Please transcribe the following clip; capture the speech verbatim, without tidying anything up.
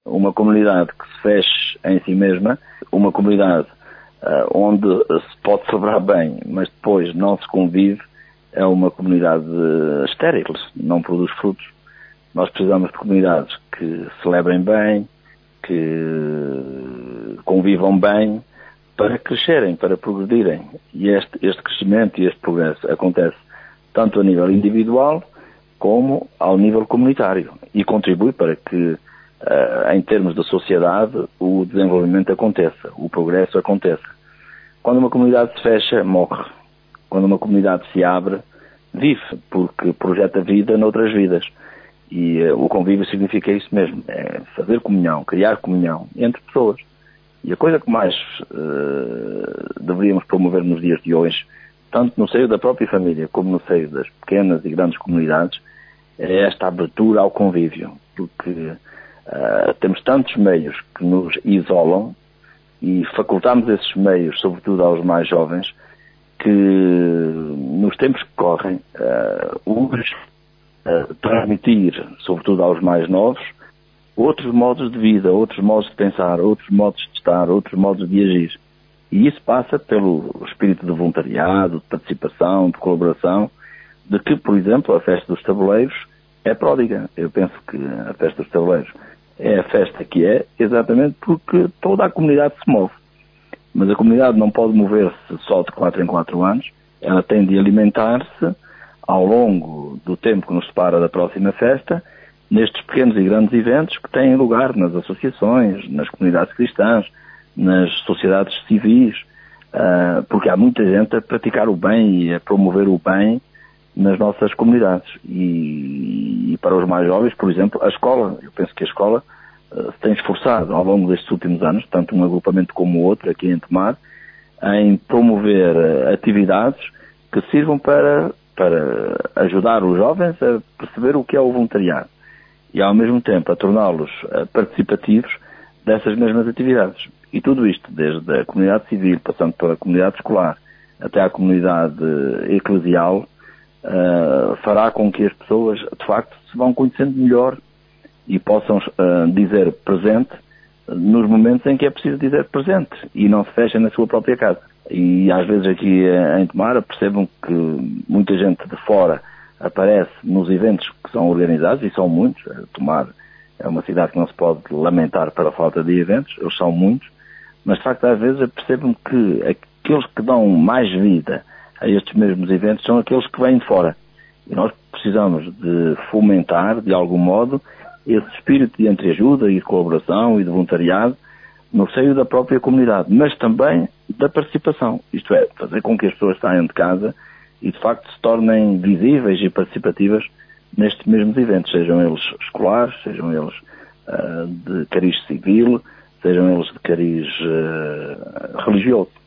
Uma comunidade que se feche em si mesma, uma comunidade uh, onde se pode celebrar bem, mas depois não se convive, é uma comunidade estéril, não produz frutos. Nós precisamos de comunidades que celebrem bem, que convivam bem, para crescerem, para progredirem. E este, este crescimento e este progresso acontece tanto a nível individual como ao nível comunitário e contribui para que, uh, em termos da sociedade, o desenvolvimento aconteça, o progresso aconteça. Quando uma comunidade se fecha, morre. Quando uma comunidade se abre, vive, porque projeta vida noutras vidas. E uh, o convívio significa isso mesmo, é fazer comunhão, criar comunhão entre pessoas. E a coisa que mais uh, deveríamos promover nos dias de hoje, tanto no seio da própria família como no seio das pequenas e grandes comunidades, é esta abertura ao convívio. Porque uh, temos tantos meios que nos isolam e facultamos esses meios, sobretudo aos mais jovens, que nos tempos que correm, uh, uns uh, transmitir, sobretudo aos mais novos, outros modos de vida, outros modos de pensar, outros modos de estar, outros modos de agir. E isso passa pelo espírito de voluntariado, de participação, de colaboração, de que, por exemplo, a festa dos tabuleiros é pródiga. Eu penso que a festa dos tabuleiros é a festa que é exatamente porque toda a comunidade se move. Mas a comunidade não pode mover-se só de quatro em quatro anos, ela tem de alimentar-se ao longo do tempo que nos separa da próxima festa, nestes pequenos e grandes eventos que têm lugar nas associações, nas comunidades cristãs, nas sociedades civis, uh, porque há muita gente a praticar o bem e a promover o bem nas nossas comunidades. E, e para os mais jovens, por exemplo, a escola, eu penso que a escola uh, se tem esforçado ao longo destes últimos anos, tanto um agrupamento como o outro, aqui em Tomar, em promover uh, atividades que sirvam para, para ajudar os jovens a perceber o que é o voluntariado. E ao mesmo tempo a torná-los participativos dessas mesmas atividades. E tudo isto, desde a comunidade civil, passando pela comunidade escolar, até à comunidade eclesial, uh, fará com que as pessoas, de facto, se vão conhecendo melhor e possam uh, dizer presente nos momentos em que é preciso dizer presente e não se fechem na sua própria casa. E às vezes aqui em Tomar percebam que muita gente de fora aparece nos eventos que são organizados, e são muitos. Tomar é uma cidade que não se pode lamentar pela falta de eventos, eles são muitos, mas de facto às vezes percebem que aqueles que dão mais vida a estes mesmos eventos são aqueles que vêm de fora. E nós precisamos de fomentar, de algum modo, esse espírito de entreajuda e de colaboração e de voluntariado no seio da própria comunidade, mas também da participação. Isto é, fazer com que as pessoas saiam de casa e de facto se tornem visíveis e participativas nestes mesmos eventos, sejam eles escolares, sejam eles uh, de cariz civil, sejam eles de cariz uh, religioso.